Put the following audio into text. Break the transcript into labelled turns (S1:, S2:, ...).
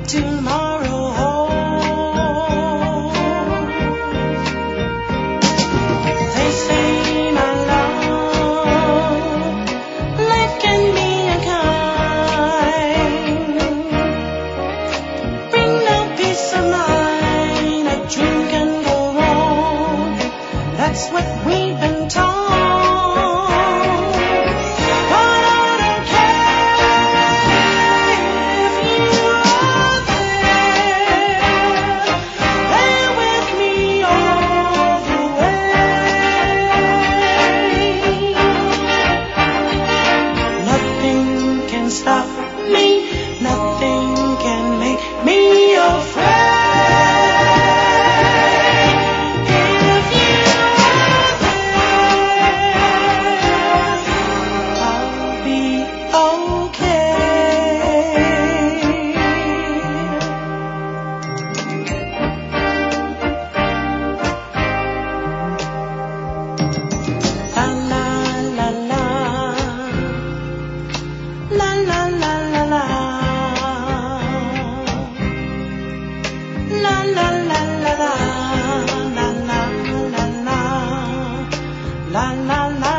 S1: tomorrow holds. They say my love, life can be unkind, bring no peace of mind, a dream can go wrong. That's what we've been told. Stop me, nothing can make me afraid. If you are there, I'll be okay. La la la la. La la la la la, la la la la la, la la la la, la la la.